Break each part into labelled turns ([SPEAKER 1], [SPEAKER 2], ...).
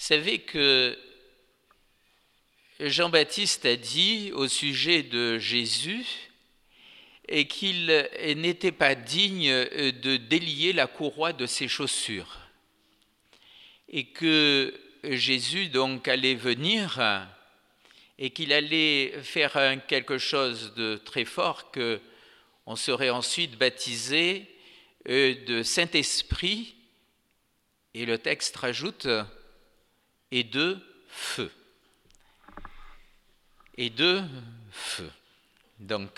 [SPEAKER 1] savez que Jean-Baptiste a dit au sujet de Jésus qu'il n'était pas digne de délier la courroie de ses chaussures et que Jésus donc allait venir et qu'il allait faire quelque chose de très fort, qu'on serait ensuite baptisé de Saint-Esprit, et le texte rajoute et de feu. Et de feu. Donc,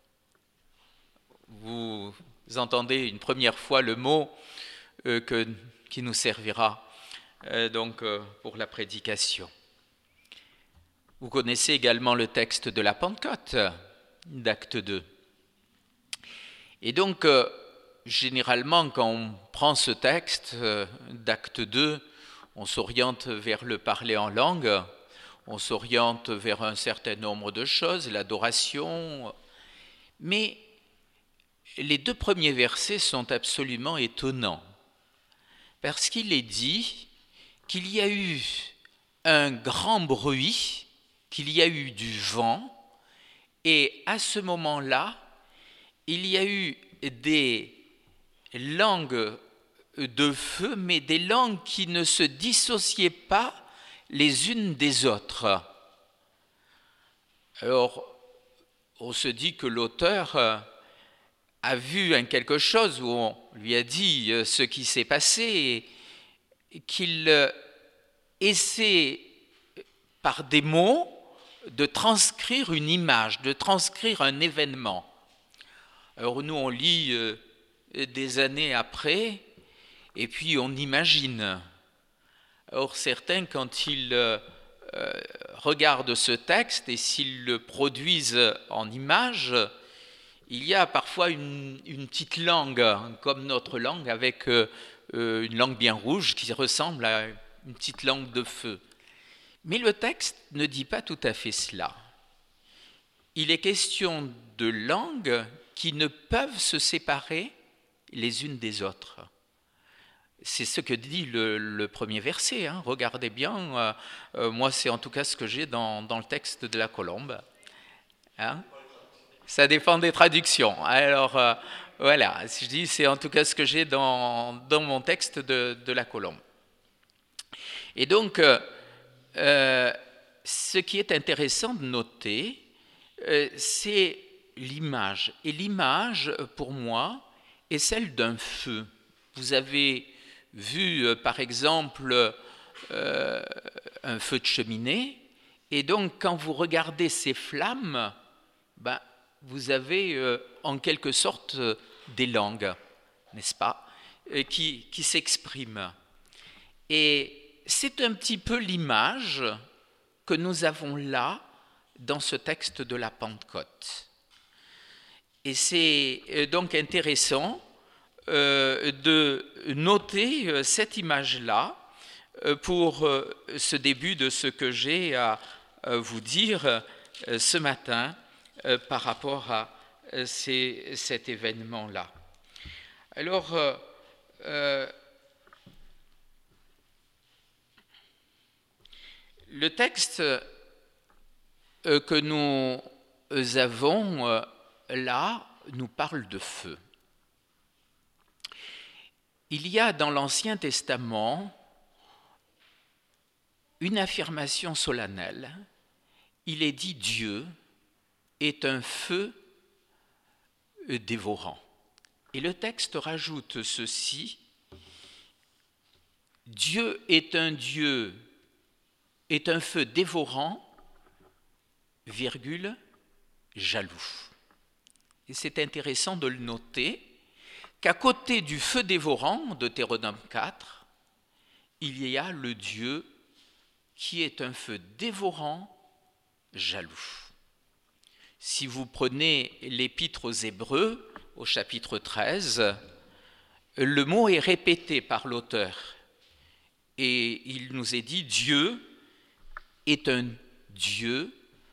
[SPEAKER 1] vous entendez une première fois le mot qui nous servira pour la prédication. Vous connaissez également le texte de la Pentecôte, d'Acte 2. Et donc, généralement, quand on prend ce texte d'Acte 2, on s'oriente vers le parler en langue, on s'oriente vers un certain nombre de choses, l'adoration. Mais les 2 premiers versets sont absolument étonnants, parce qu'il est dit qu'il y a eu un grand bruit, qu'il y a eu du vent, et à ce moment-là, il y a eu des langues de feu, mais des langues qui ne se dissociaient pas les unes des autres. Alors, on se dit que l'auteur a vu quelque chose où on lui a dit ce qui s'est passé, et qu'il essaie par des mots de transcrire une image, de transcrire un événement. Alors nous, on lit des années après, et puis on imagine. Or, certains, quand ils regardent ce texte, et s'ils le produisent en images, il y a parfois une petite langue, comme notre langue, avec une langue bien rouge qui ressemble à une petite langue de feu. Mais le texte ne dit pas tout à fait cela. Il est question de langues qui ne peuvent se séparer les unes des autres. C'est ce que dit le premier verset. Regardez bien, moi c'est en tout cas ce que j'ai dans le texte de la Colombe. Ça dépend des traductions. Alors voilà, je dis c'est en tout cas ce que j'ai dans mon texte de la Colombe. Et donc, ce qui est intéressant de noter, c'est l'image. Et l'image, pour moi, est celle d'un feu. Vous avez vu, par exemple, un feu de cheminée, et donc quand vous regardez ces flammes, vous avez en quelque sorte des langues, n'est-ce pas, qui s'expriment. Et c'est un petit peu l'image que nous avons là dans ce texte de la Pentecôte. Et c'est donc intéressant de noter cette image-là pour ce début de ce que j'ai à vous dire ce matin par rapport à cet événement-là. Alors, le texte que nous avons là nous parle de feu. Il y a dans l'Ancien Testament une affirmation solennelle. Il est dit Dieu est un feu dévorant. Et le texte rajoute ceci, Dieu est un feu dévorant, jaloux. Et c'est intéressant de le noter, qu'à côté du feu dévorant, Deutéronome 4, il y a le Dieu qui est un feu dévorant, jaloux. Si vous prenez l'Épître aux Hébreux, au chapitre 13, le mot est répété par l'auteur. Et il nous est dit, Dieu est un Dieu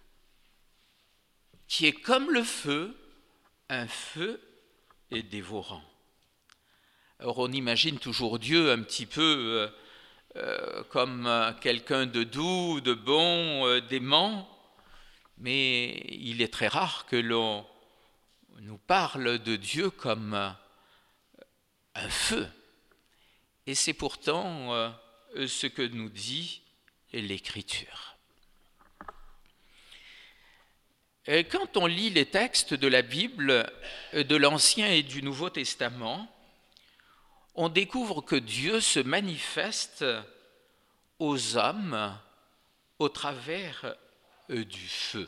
[SPEAKER 1] qui est comme le feu, un feu dévorant. Alors on imagine toujours Dieu un petit peu comme quelqu'un de doux, de bon, d'aimant, mais il est très rare que l'on nous parle de Dieu comme un feu. Et c'est pourtant ce que nous dit l'Écriture. Quand on lit les textes de la Bible, de l'Ancien et du Nouveau Testament, on découvre que Dieu se manifeste aux hommes au travers du feu.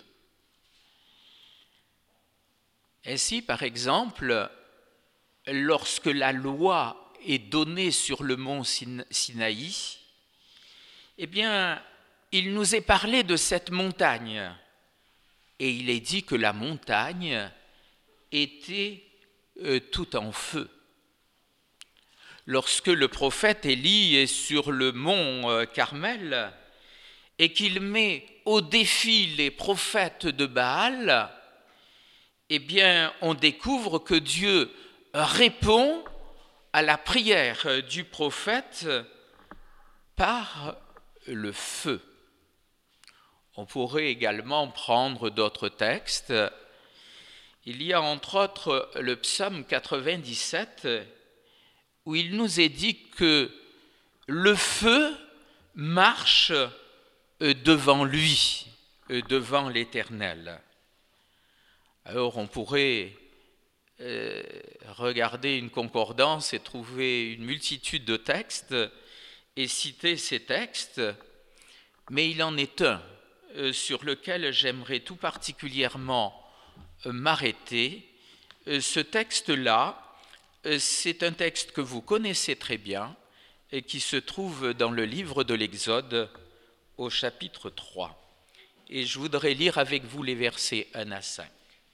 [SPEAKER 1] Ainsi, par exemple, lorsque la loi est donnée sur le mont Sinaï, eh bien, il nous est parlé de cette montagne, et il est dit que la montagne était tout en feu. Lorsque le prophète Élie est sur le mont Carmel et qu'il met au défi les prophètes de Baal, eh bien, on découvre que Dieu répond à la prière du prophète par le feu. On pourrait également prendre d'autres textes. Il y a entre autres le psaume 97 où il nous est dit que le feu marche devant lui, devant l'Éternel. Alors on pourrait regarder une concordance et trouver une multitude de textes et citer ces textes, mais il en est un sur lequel j'aimerais tout particulièrement m'arrêter. Ce texte-là, c'est un texte que vous connaissez très bien et qui se trouve dans le livre de l'Exode au chapitre 3. Et je voudrais lire avec vous les versets 1 à 5.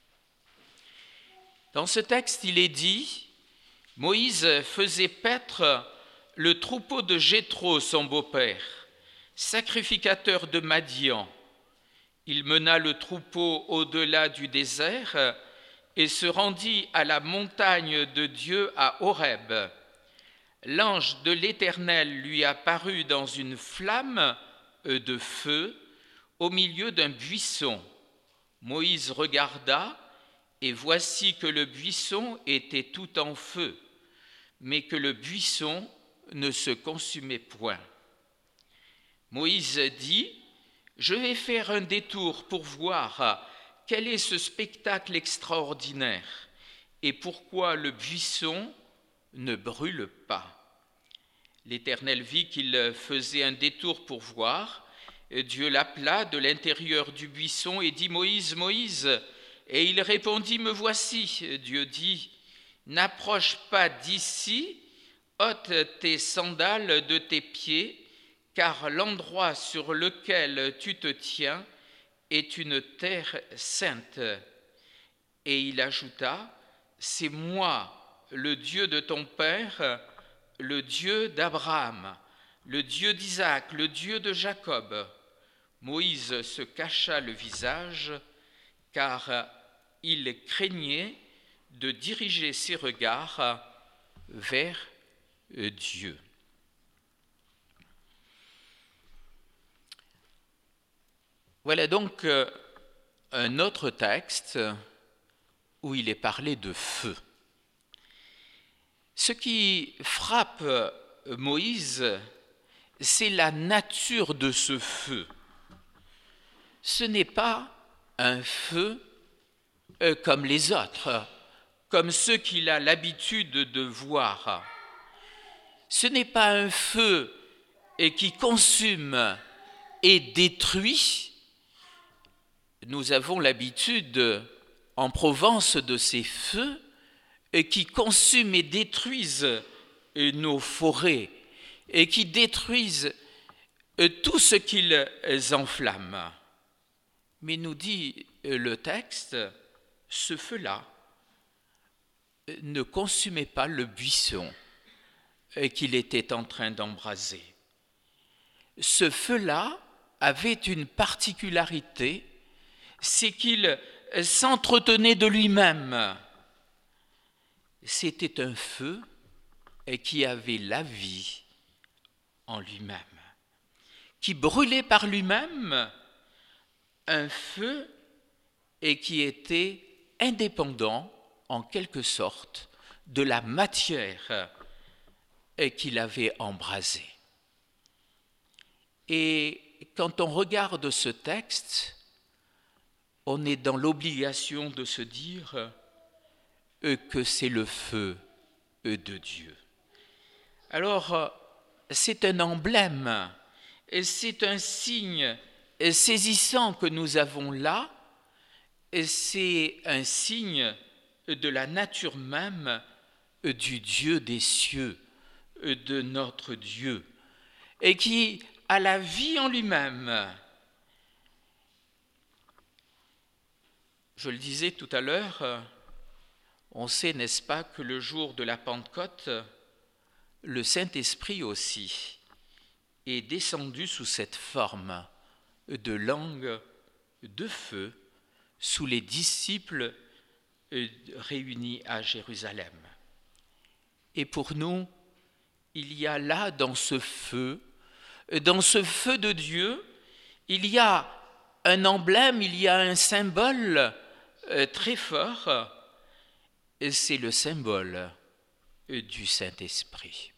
[SPEAKER 1] Dans ce texte, il est dit « Moïse faisait paître le troupeau de Jéthro, son beau-père, sacrificateur de Madian. Il mena le troupeau au-delà du désert et se rendit à la montagne de Dieu à Horeb. L'ange de l'Éternel lui apparut dans une flamme de feu au milieu d'un buisson. Moïse regarda, et voici que le buisson était tout en feu, mais que le buisson ne se consumait point. Moïse dit, « Je vais faire un détour pour voir quel est ce spectacle extraordinaire et pourquoi le buisson ne brûle pas. » L'Éternel vit qu'il faisait un détour pour voir. Dieu l'appela de l'intérieur du buisson et dit « Moïse, Moïse !» Et il répondit « Me voici !» Dieu dit « N'approche pas d'ici, ôte tes sandales de tes pieds, car l'endroit sur lequel tu te tiens est une terre sainte. » Et il ajouta « C'est moi, le Dieu de ton père, le Dieu d'Abraham, le Dieu d'Isaac, le Dieu de Jacob. » Moïse se cacha le visage, car il craignait de diriger ses regards vers Dieu. Voilà donc un autre texte où il est parlé de feu. Ce qui frappe Moïse, c'est la nature de ce feu. Ce n'est pas un feu comme les autres, comme ceux qu'il a l'habitude de voir. Ce n'est pas un feu qui consume et détruit. Nous avons l'habitude en Provence de ces feux qui consument et détruisent nos forêts et qui détruisent tout ce qu'ils enflamment. Mais nous dit le texte, ce feu-là ne consumait pas le buisson qu'il était en train d'embraser. Ce feu-là avait une particularité, c'est qu'il s'entretenait de lui-même. C'était un feu qui avait la vie en lui-même, qui brûlait par lui-même un feu et qui était indépendant, en quelque sorte, de la matière qu'il avait embrasée. Et quand on regarde ce texte, on est dans l'obligation de se dire que c'est le feu de Dieu. Alors, c'est un emblème, et c'est un signe saisissant que nous avons là, et c'est un signe de la nature même du Dieu des cieux, de notre Dieu, et qui a la vie en lui-même. Je le disais tout à l'heure, on sait, n'est-ce pas, que le jour de la Pentecôte, le Saint-Esprit aussi est descendu sous cette forme de langue de feu sous les disciples réunis à Jérusalem. Et pour nous, il y a là dans ce feu de Dieu, il y a un emblème, il y a un symbole très fort, et c'est le symbole du Saint-Esprit.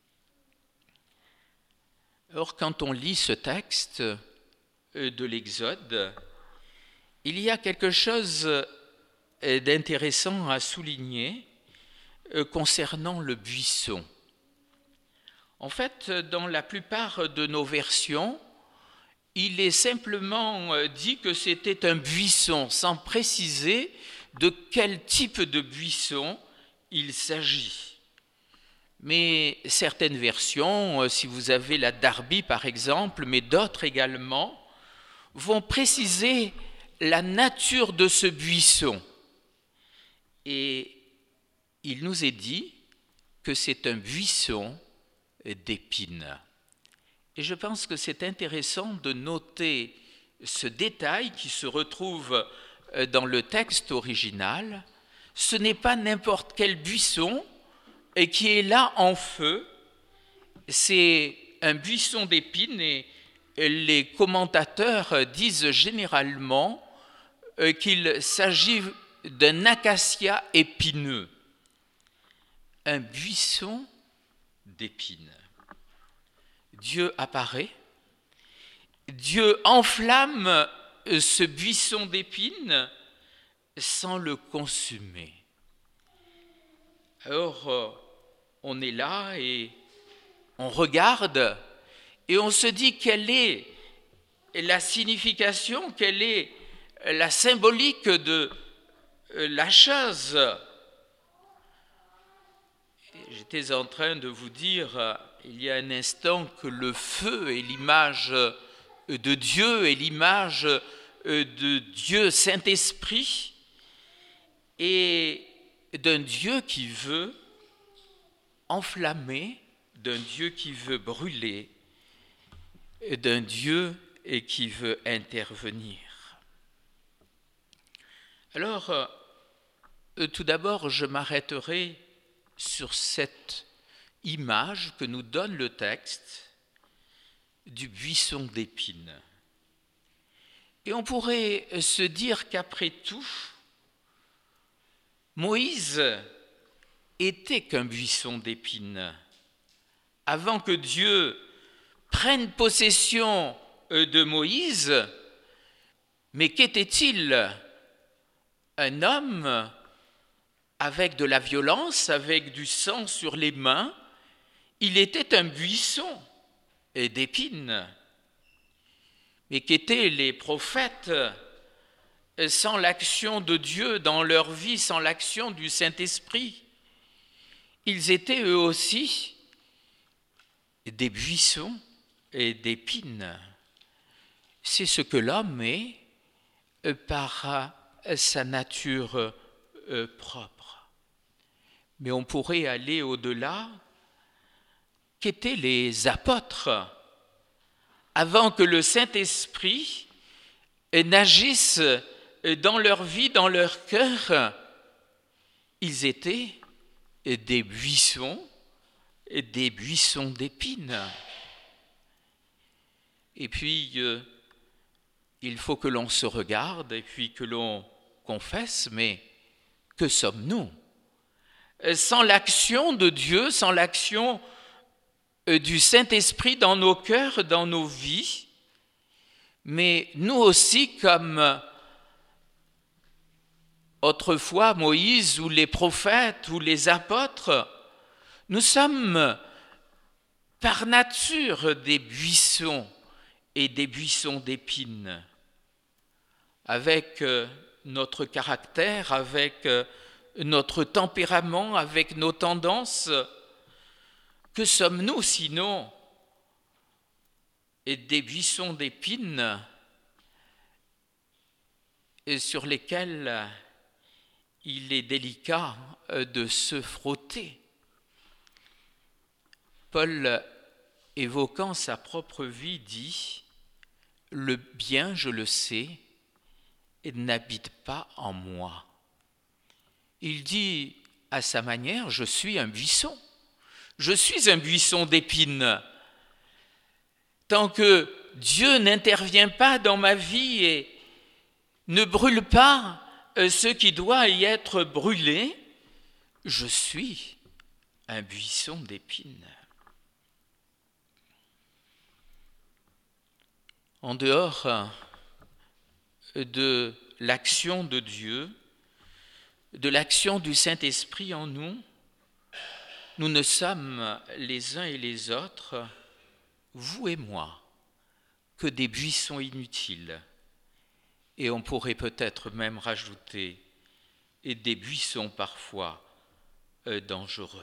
[SPEAKER 1] Or, quand on lit ce texte de l'Exode, il y a quelque chose d'intéressant à souligner concernant le buisson. En fait, dans la plupart de nos versions, il est simplement dit que c'était un buisson, sans préciser de quel type de buisson il s'agit. Mais certaines versions, si vous avez la Darby par exemple, mais d'autres également, vont préciser la nature de ce buisson. Et il nous est dit que c'est un buisson d'épines. Et je pense que c'est intéressant de noter ce détail qui se retrouve dans le texte original. Ce n'est pas n'importe quel buisson qui est là en feu, c'est un buisson d'épines et les commentateurs disent généralement qu'il s'agit d'un acacia épineux, un buisson d'épines. Dieu apparaît, Dieu enflamme ce buisson d'épines sans le consumer. Alors, on est là et on regarde et on se dit quelle est la signification, quelle est la symbolique de la chose. J'étais en train de vous dire il y a un instant que le feu est l'image de Dieu, est l'image de Dieu Saint-Esprit et d'un Dieu qui veut enflammer, d'un Dieu qui veut brûler, d'un Dieu et qui veut intervenir. Alors, tout d'abord, je m'arrêterai sur cette image que nous donne le texte du buisson d'épines. Et on pourrait se dire qu'après tout, Moïse était qu'un buisson d'épines. Avant que Dieu prenne possession de Moïse, mais qu'était-il? Un homme avec de la violence, avec du sang sur les mains. Il était un buisson d'épines. Mais qu'étaient les prophètes sans l'action de Dieu dans leur vie, sans l'action du Saint-Esprit? Ils étaient eux aussi des buissons et d'épines. C'est ce que l'homme est par sa nature propre. Mais on pourrait aller au-delà. Qu'étaient les apôtres avant que le Saint-Esprit n'agisse dans leur vie, dans leur cœur? Ils étaient des buissons d'épines. Et puis, il faut que l'on se regarde et puis que l'on confesse, mais que sommes-nous? Sans l'action de Dieu, sans l'action du Saint-Esprit dans nos cœurs, dans nos vies, mais nous aussi, comme autrefois Moïse ou les prophètes ou les apôtres, nous sommes par nature des buissons et des buissons d'épines, avec notre caractère, avec notre tempérament, avec nos tendances. Que sommes-nous sinon des buissons d'épines sur lesquels il est délicat de se frotter? Paul, évoquant sa propre vie, dit « Le bien, je le sais, n'habite pas en moi. » Il dit à sa manière « Je suis un buisson. Je suis un buisson d'épines. Tant que Dieu n'intervient pas dans ma vie et ne brûle pas ce qui doit y être brûlé, je suis un buisson d'épines. » En dehors de l'action de Dieu, de l'action du Saint-Esprit en nous, nous ne sommes les uns et les autres, vous et moi, que des buissons inutiles. Et on pourrait peut-être même rajouter des buissons parfois dangereux.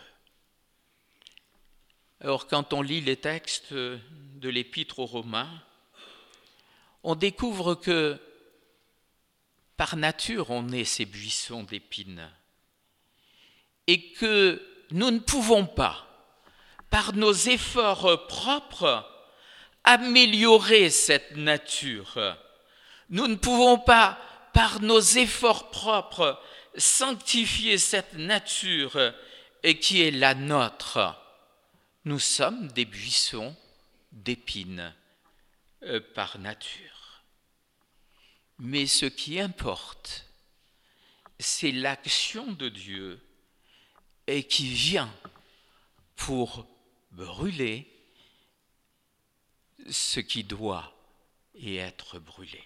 [SPEAKER 1] Alors quand on lit les textes de l'Épître aux Romains, on découvre que par nature on est ces buissons d'épines et que nous ne pouvons pas, par nos efforts propres, améliorer cette nature. Nous ne pouvons pas, par nos efforts propres, sanctifier cette nature qui est la nôtre. Nous sommes des buissons d'épines par nature. Mais ce qui importe, c'est l'action de Dieu et qui vient pour brûler ce qui doit y être brûlé.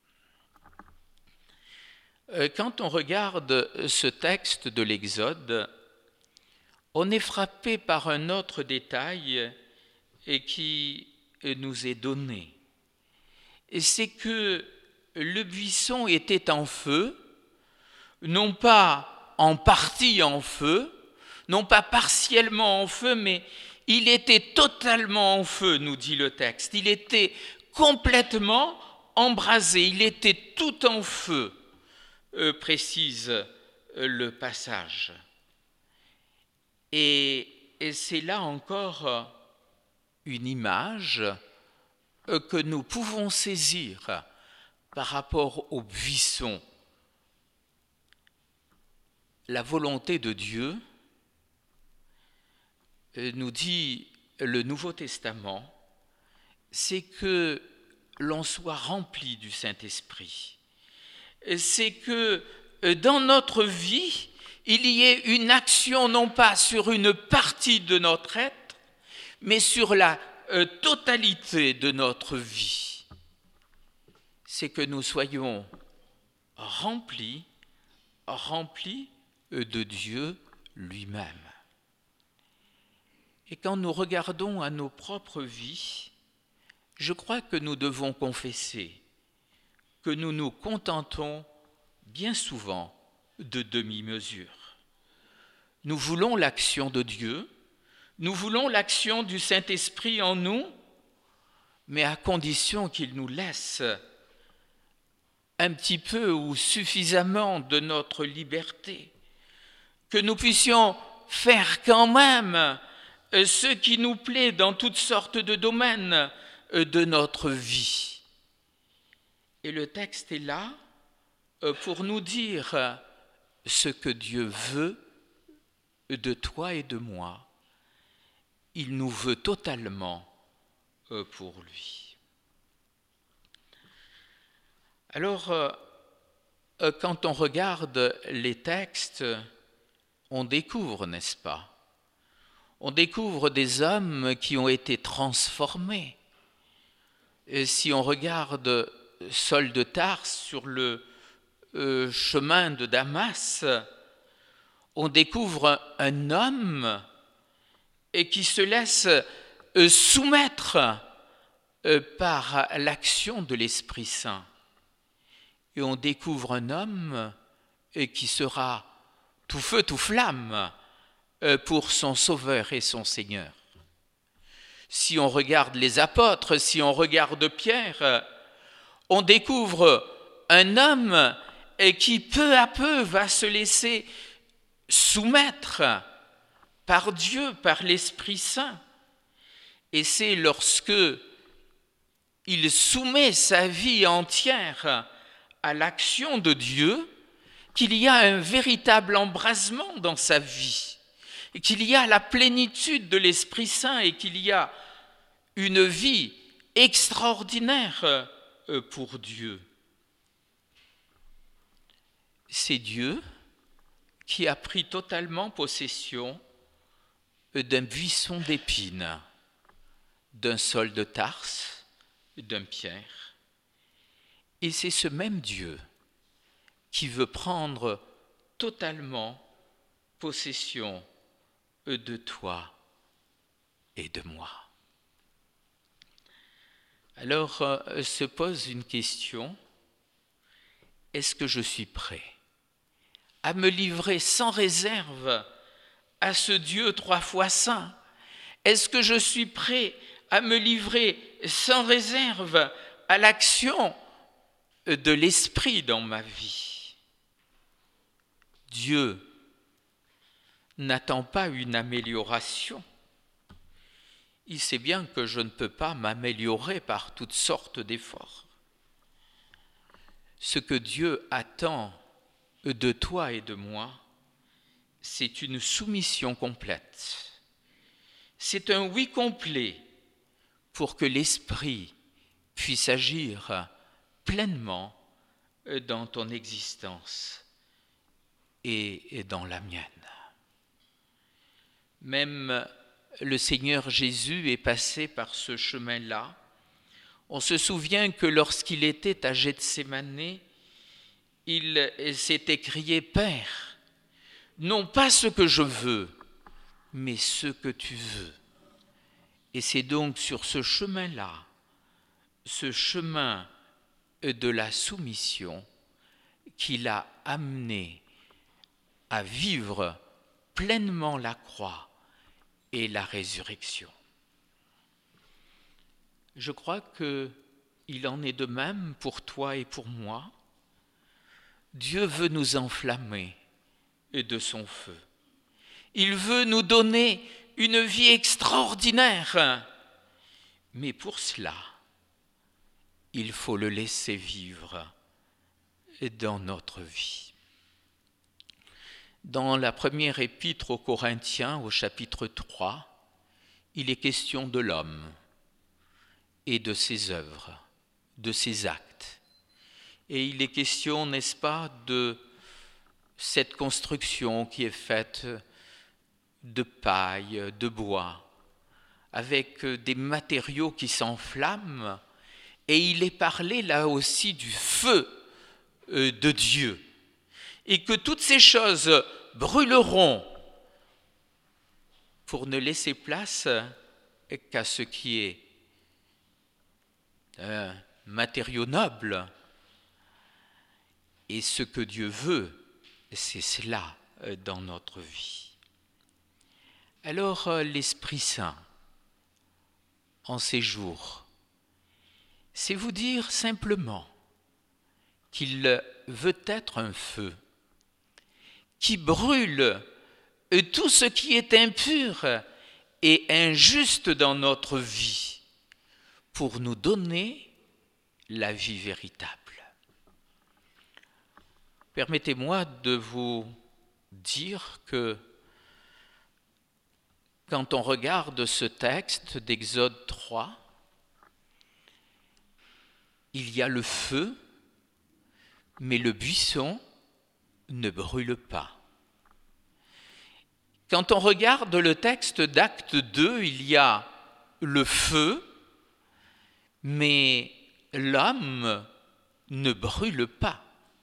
[SPEAKER 1] Quand on regarde ce texte de l'Exode, on est frappé par un autre détail qui nous est donné. Et c'est que le buisson était en feu, non pas en partie en feu, non pas partiellement en feu, mais il était totalement en feu, nous dit le texte. Il était complètement embrasé, il était tout en feu, précise le passage. Et c'est là encore une image que nous pouvons saisir par rapport au buisson. La volonté de Dieu, nous dit le Nouveau Testament, c'est que l'on soit rempli du Saint-Esprit. C'est que dans notre vie, il y ait une action non pas sur une partie de notre être, mais sur la totalité de notre vie. C'est que nous soyons remplis de Dieu lui-même. Et quand nous regardons à nos propres vies, je crois que nous devons confesser que nous nous contentons bien souvent de demi-mesures. Nous voulons l'action de Dieu, nous voulons l'action du Saint-Esprit en nous, mais à condition qu'il nous laisse un petit peu ou suffisamment de notre liberté, que nous puissions faire quand même ce qui nous plaît dans toutes sortes de domaines de notre vie. Et le texte est là pour nous dire ce que Dieu veut de toi et de moi. Il nous veut totalement pour lui. Alors, quand on regarde les textes, on découvre, n'est-ce pas? On découvre des hommes qui ont été transformés. Et si on regarde Saul de Tarse sur le chemin de Damas, on découvre un homme qui se laisse soumettre par l'action de l'Esprit Saint. Et on découvre un homme qui sera tout feu, tout flamme pour son Sauveur et son Seigneur. Si on regarde les apôtres, si on regarde Pierre, on découvre un homme qui peu à peu va se laisser soumettre par Dieu, par l'Esprit Saint. Et c'est lorsque il soumet sa vie entière à l'action de Dieu qu'il y a un véritable embrasement dans sa vie, et qu'il y a la plénitude de l'Esprit Saint et qu'il y a une vie extraordinaire pour Dieu. C'est Dieu qui a pris totalement possession d'un buisson d'épines, d'un Saul de Tarse, d'un Pierre. Et c'est ce même Dieu qui veut prendre totalement possession de toi et de moi. Alors se pose une question, est-ce que je suis prêt à me livrer sans réserve à ce Dieu 3 fois saint? Est-ce que je suis prêt à me livrer sans réserve à l'action de l'Esprit dans ma vie? Dieu n'attend pas une amélioration. Il sait bien que je ne peux pas m'améliorer par toutes sortes d'efforts. Ce que Dieu attend de toi et de moi, c'est une soumission complète. C'est un oui complet pour que l'Esprit puisse agir pleinement dans ton existence et dans la mienne. Même le Seigneur Jésus est passé par ce chemin-là. On se souvient que lorsqu'il était à Gethsémanée, il s'est écrié « Père, non pas ce que je veux, mais ce que tu veux ». Et c'est donc sur ce chemin-là, ce chemin de la soumission, qu'il a amené à vivre pleinement la croix et la résurrection. Je crois qu'il en est de même pour toi et pour moi. Dieu veut nous enflammer de son feu. Il veut nous donner une vie extraordinaire. Mais pour cela, il faut le laisser vivre dans notre vie. Dans la première épître aux Corinthiens, au chapitre 3, il est question de l'homme et de ses œuvres, de ses actes. Et il est question, n'est-ce pas, de cette construction qui est faite de paille, de bois, avec des matériaux qui s'enflamment. Et il est parlé là aussi du feu de Dieu. Et que toutes ces choses brûleront pour ne laisser place qu'à ce qui est un matériau noble. Et ce que Dieu veut, c'est cela dans notre vie. Alors l'Esprit Saint, en ces jours, c'est vous dire simplement qu'il veut être un feu qui brûle tout ce qui est impur et injuste dans notre vie pour nous donner la vie véritable. Permettez-moi de vous dire que quand on regarde ce texte d'Exode 3, il y a le feu mais le buisson ne brûle pas. Quand on regarde le texte d'Acte 2, il y a le feu, mais l'homme ne brûle pas.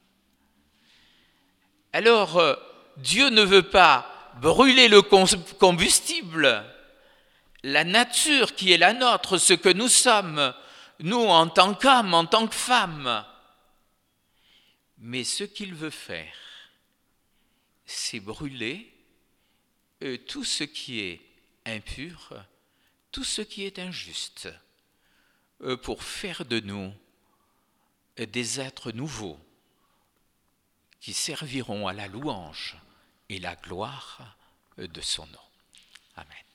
[SPEAKER 1] Alors, Dieu ne veut pas brûler le combustible, la nature qui est la nôtre, ce que nous sommes, nous en tant qu'hommes, en tant que femmes. Mais ce qu'il veut faire, c'est brûler tout ce qui est impur, tout ce qui est injuste, pour faire de nous des êtres nouveaux qui serviront à la louange et la gloire de son nom. Amen.